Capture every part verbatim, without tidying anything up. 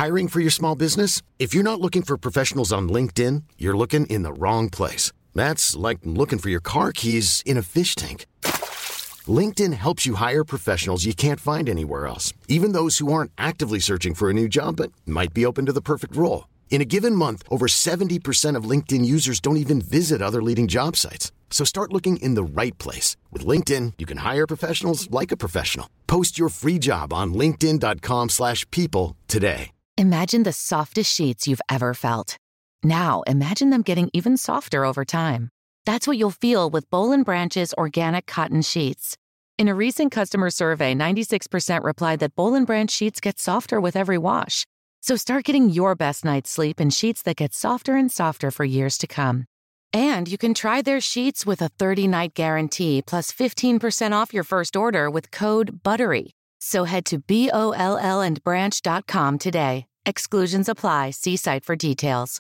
Hiring for your small business? If you're not looking for professionals on LinkedIn, you're looking in the wrong place. That's like looking for your car keys in a fish tank. LinkedIn helps you hire professionals you can't find anywhere else, even those who aren't actively searching for a new job but might be open to the perfect role. In a given month, over seventy percent of LinkedIn users don't even visit other leading job sites. So start looking in the right place. With LinkedIn, you can hire professionals like a professional. Post your free job on linkedin.com slash people today. Imagine the softest sheets you've ever felt. Now imagine them getting even softer over time. That's what you'll feel with Boll and Branch's organic cotton sheets. In a recent customer survey, ninety-six percent replied that Boll and Branch sheets get softer with every wash. So start getting your best night's sleep in sheets that get softer and softer for years to come. And you can try their sheets with a thirty-night guarantee plus fifteen percent off your first order with code BUTTERY. So head to B O L L and branch dot com today. Exclusions apply. See site for details.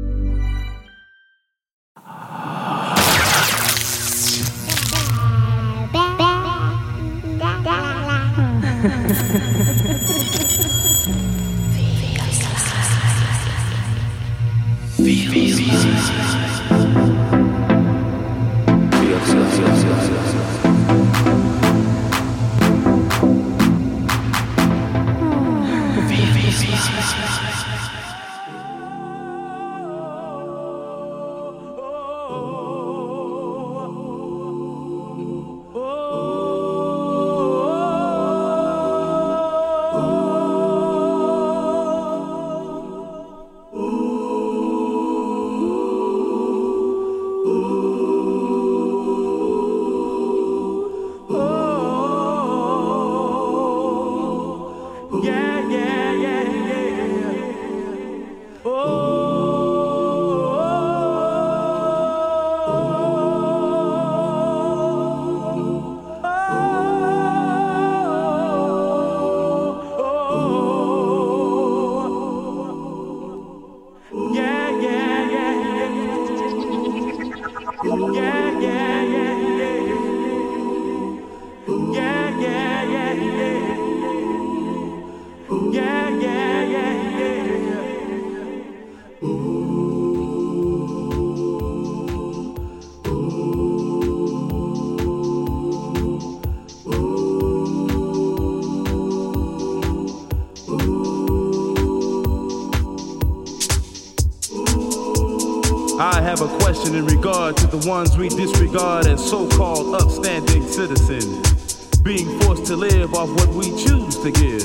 I have a question in regard to the ones we disregard as so-called upstanding citizens, being forced to live off what we choose to give.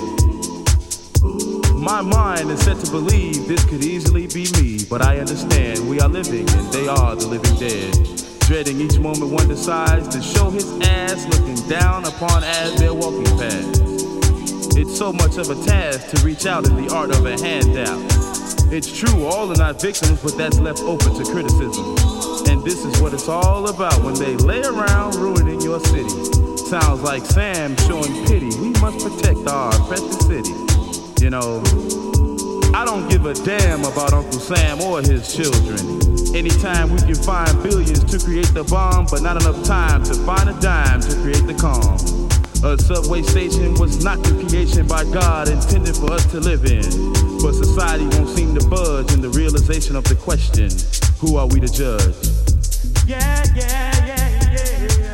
My mind is set to believe this could easily be me, but I understand we are living and they are the living dead. Dreading each moment one decides to show his ass, looking down upon as they're walking past. It's so much of a task to reach out in the art of a handout. It's true, all are not victims, but that's left open to criticism. And this is what it's all about when they lay around ruining your city. Sounds like Sam showing pity. We must protect our precious city. You know, I don't give a damn about Uncle Sam or his children. Anytime we can find billions to create the bomb, but not enough time to find a dime to create the calm. A subway station was not the creation by God intended for us to live in. But society won't seem to budge in the realization of the question, who are we to judge? Yeah, yeah, yeah, yeah, yeah.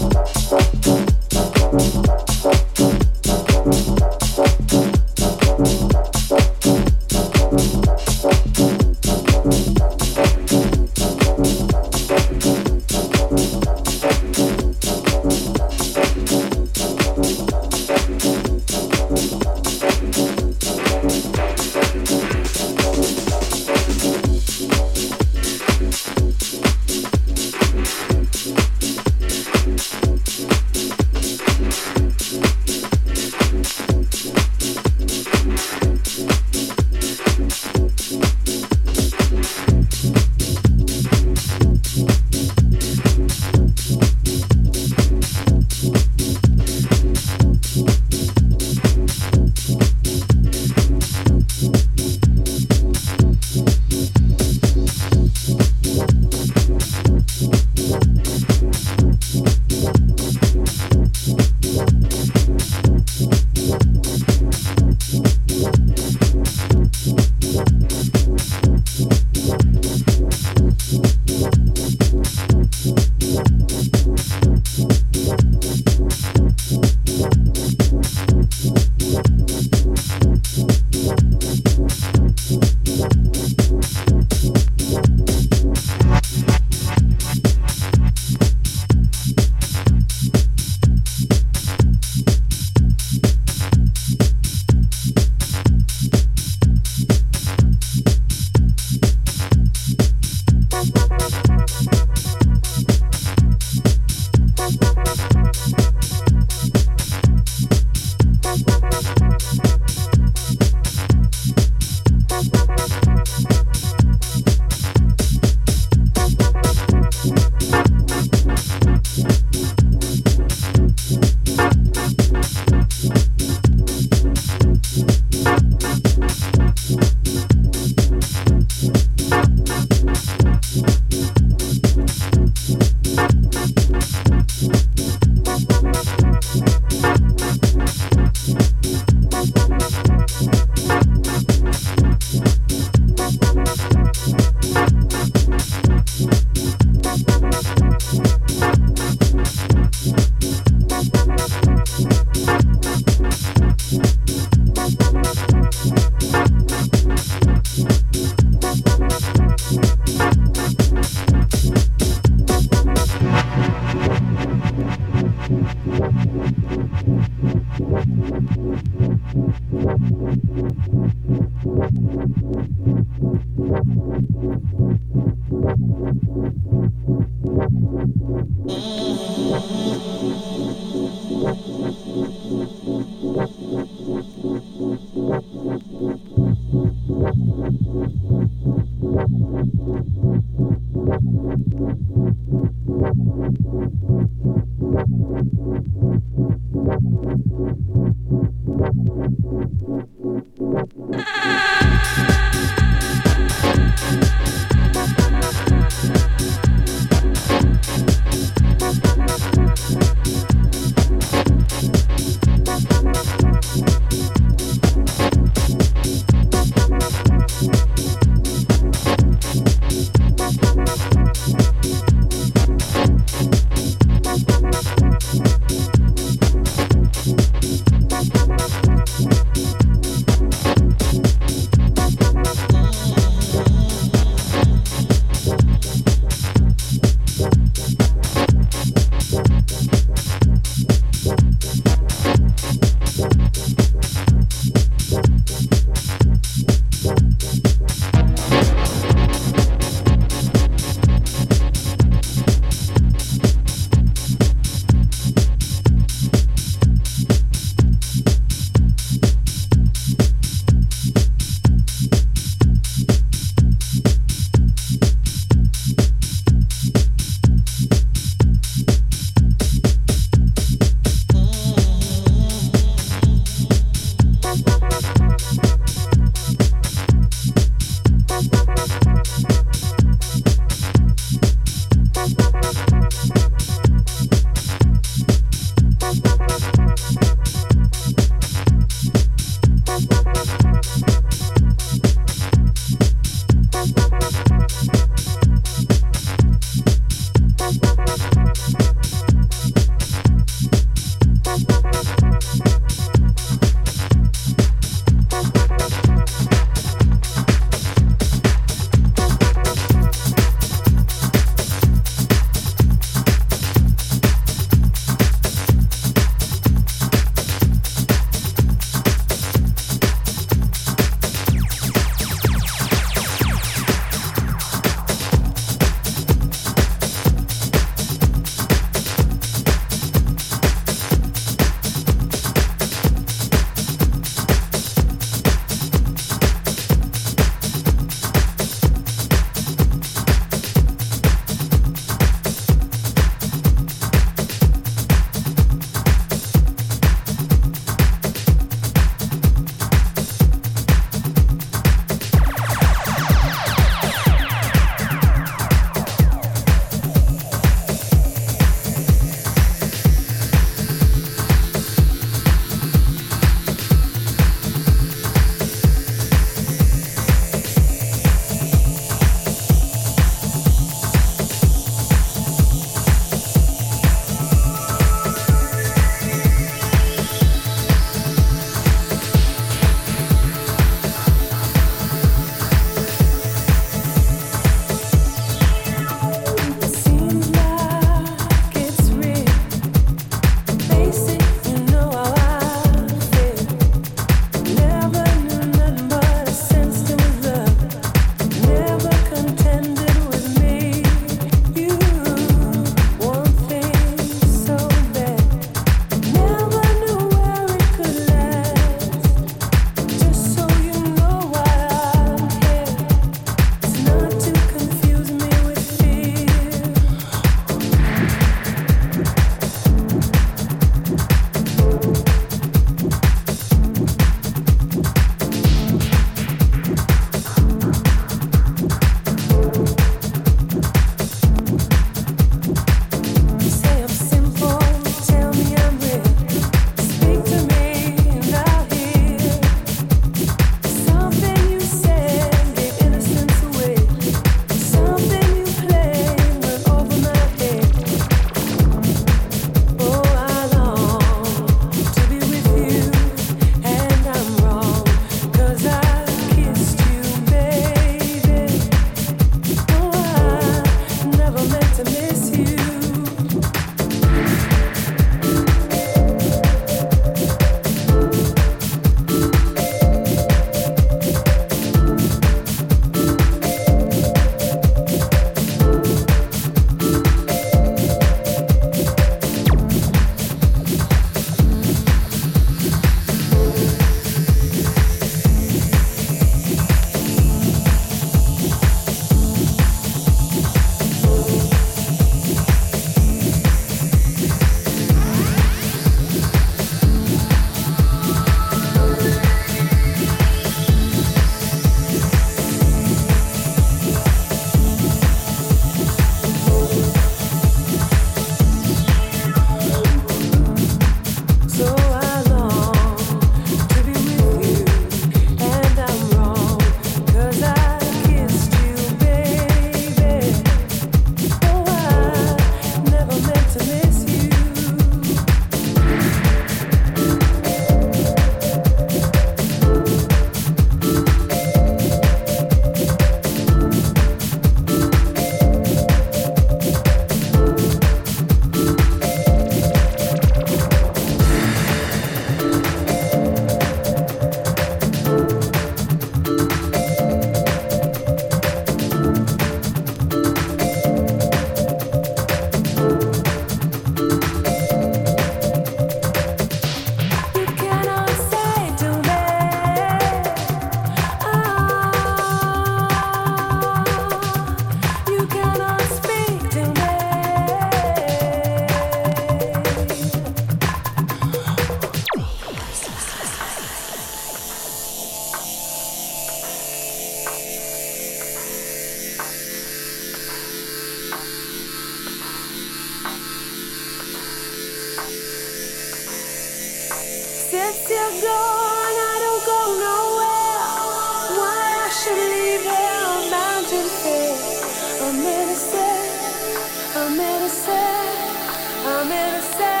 Since you're gone, I don't go nowhere. Why I should leave here, I'm bound to fail. I'm innocent, I'm innocent, I'm innocent.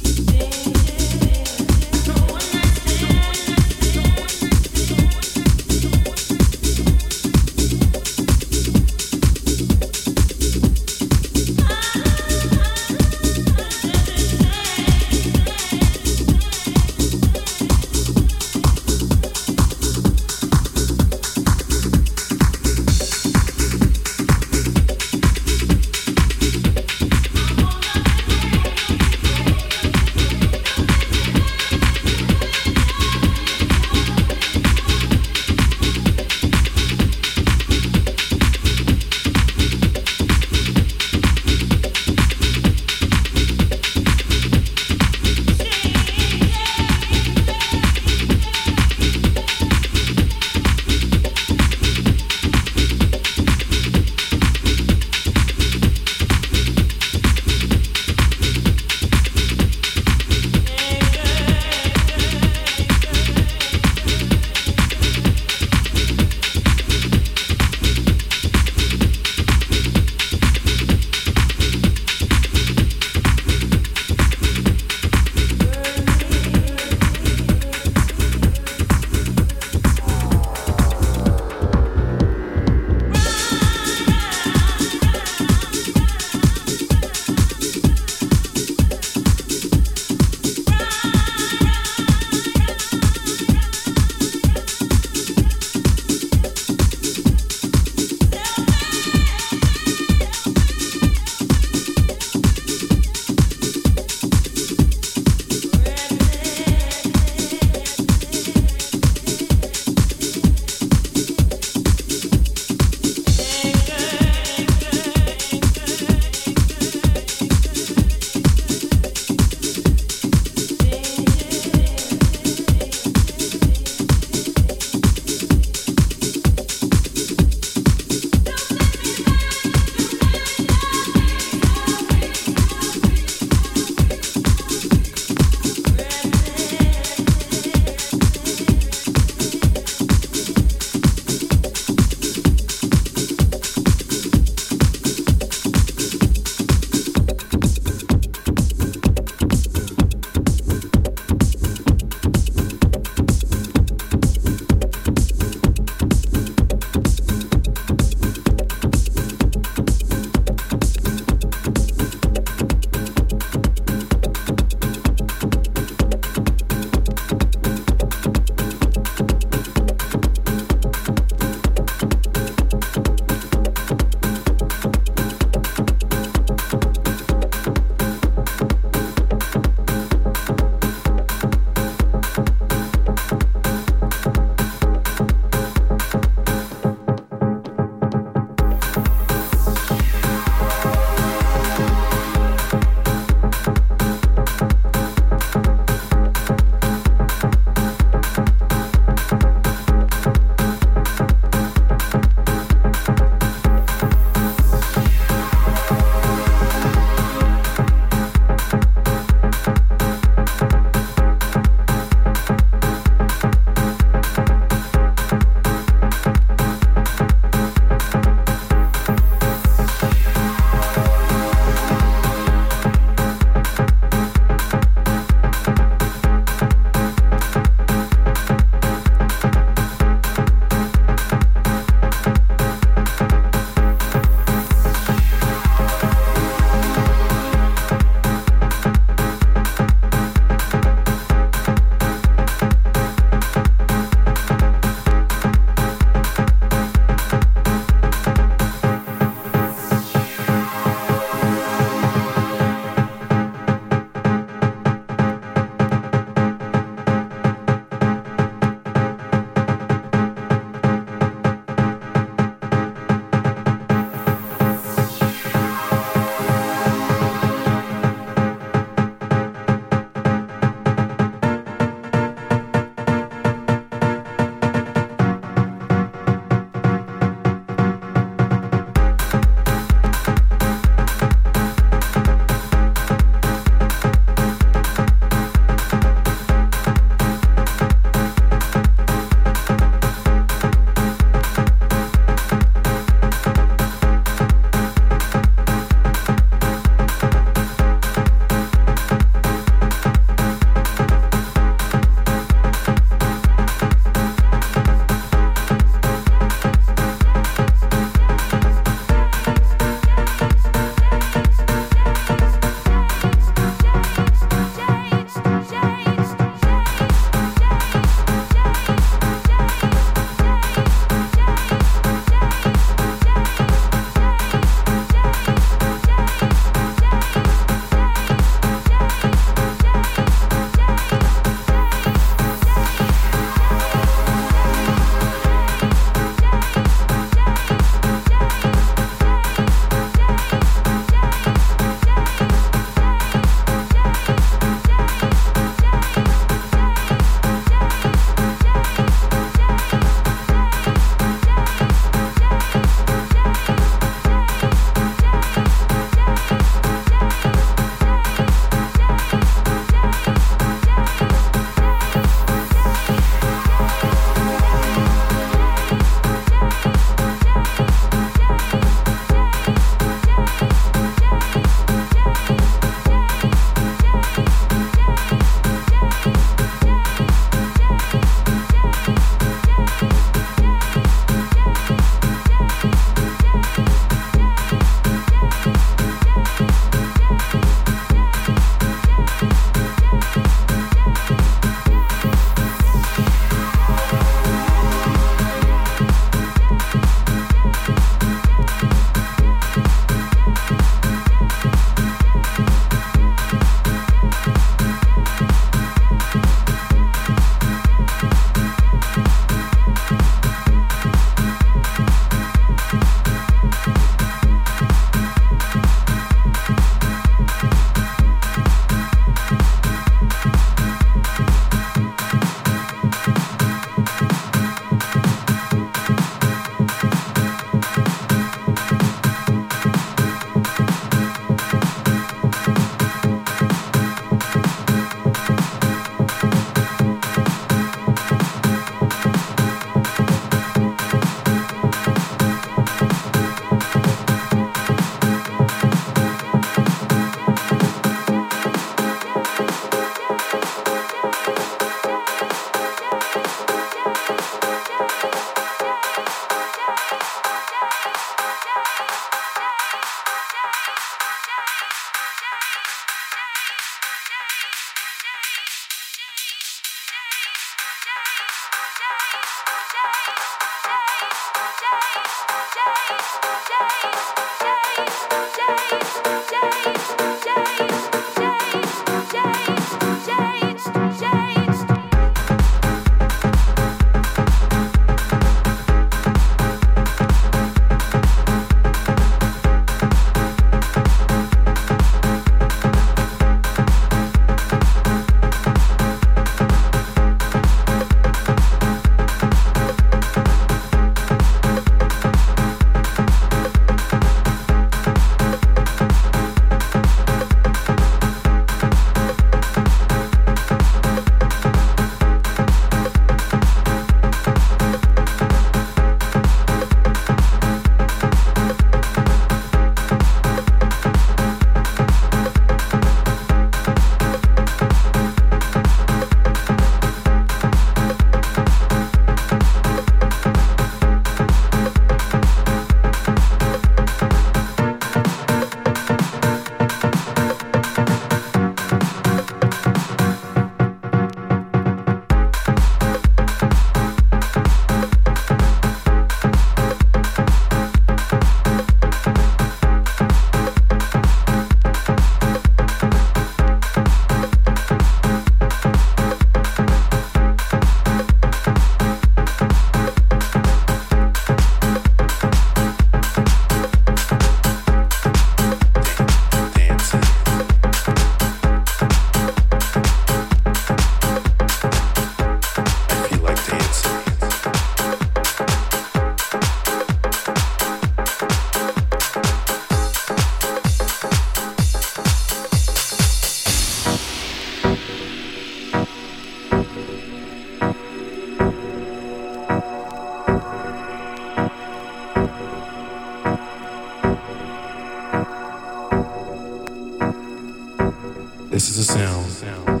This is a sound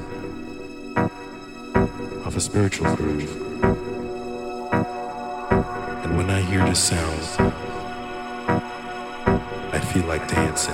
of a spiritual groove. And when I hear this sound, I feel like dancing.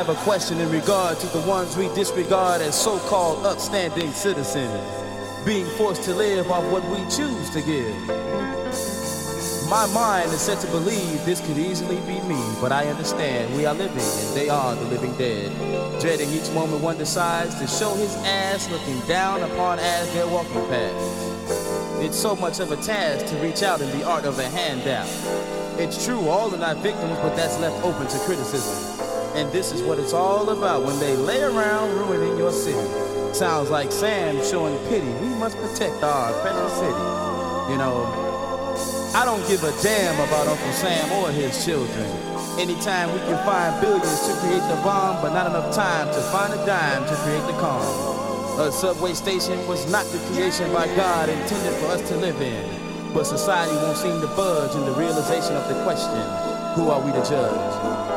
have a question in regard to the ones we disregard as so-called upstanding citizens, being forced to live off what we choose to give. My mind is set to believe this could easily be me, but I understand we are living and they are the living dead. Dreading each moment one decides to show his ass, looking down upon as they're walking past. It's so much of a task to reach out in the art of a handout. It's true, all are not victims, but that's left open to criticism. And this is what it's all about when they lay around ruining your city. Sounds like Sam showing pity. We must protect our precious city. You know, I don't give a damn about Uncle Sam or his children. Anytime we can find billions to create the bomb, but not enough time to find a dime to create the calm. A subway station was not the creation by God intended for us to live in. But society won't seem to budge in the realization of the question, who are we to judge?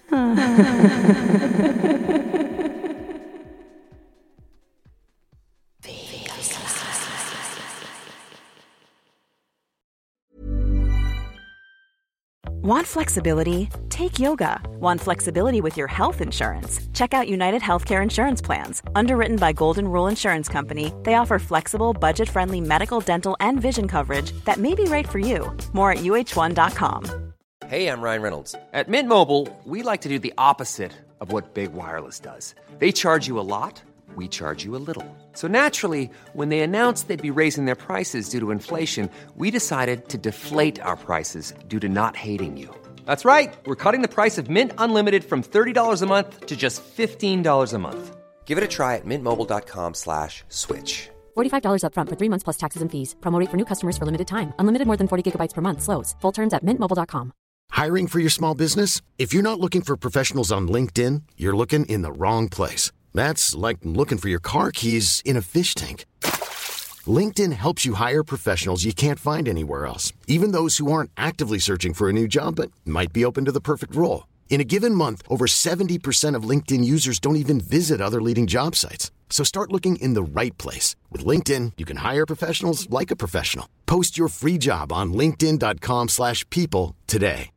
Want flexibility? Take yoga. Want flexibility with your health insurance? Check out United Healthcare Insurance Plans. Underwritten by Golden Rule Insurance Company, they offer flexible, budget-friendly medical, dental, and vision coverage that may be right for you. More at U H one dot com. Hey, I'm Ryan Reynolds. At Mint Mobile, we like to do the opposite of what Big Wireless does. They charge you a lot, we charge you a little. So naturally, when they announced they'd be raising their prices due to inflation, we decided to deflate our prices due to not hating you. That's right. We're cutting the price of Mint Unlimited from thirty dollars a month to just fifteen dollars a month. Give it a try at mintmobile.com slash switch. forty-five dollars up front for three months plus taxes and fees. Promo rate for new customers for limited time. Unlimited more than forty gigabytes per month. Slows full terms at mint mobile dot com. Hiring for your small business? If you're not looking for professionals on LinkedIn, you're looking in the wrong place. That's like looking for your car keys in a fish tank. LinkedIn helps you hire professionals you can't find anywhere else, even those who aren't actively searching for a new job but might be open to the perfect role. In a given month, over seventy percent of LinkedIn users don't even visit other leading job sites. So start looking in the right place. With LinkedIn, you can hire professionals like a professional. Post your free job on linkedin.com slash people today.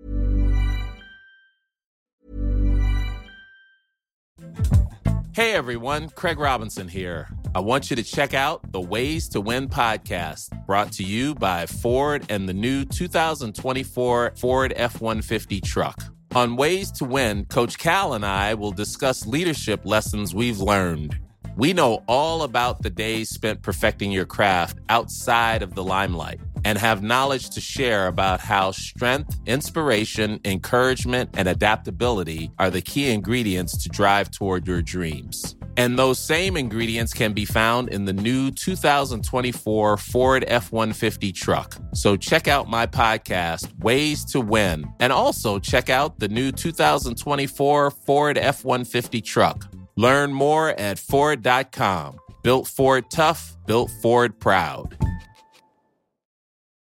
Hey everyone, Craig Robinson here. I want you to check out the Ways to Win podcast, brought to you by Ford and the new two thousand twenty-four Ford F one fifty truck. On Ways to Win, Coach Cal and I will discuss leadership lessons we've learned. We know all about the days spent perfecting your craft outside of the limelight and have knowledge to share about how strength, inspiration, encouragement, and adaptability are the key ingredients to drive toward your dreams. And those same ingredients can be found in the new two thousand twenty-four Ford F one fifty truck. So check out my podcast, Ways to Win, and also check out the new two thousand twenty-four Ford F one fifty truck. Learn more at Ford dot com. Built Ford tough, built Ford proud.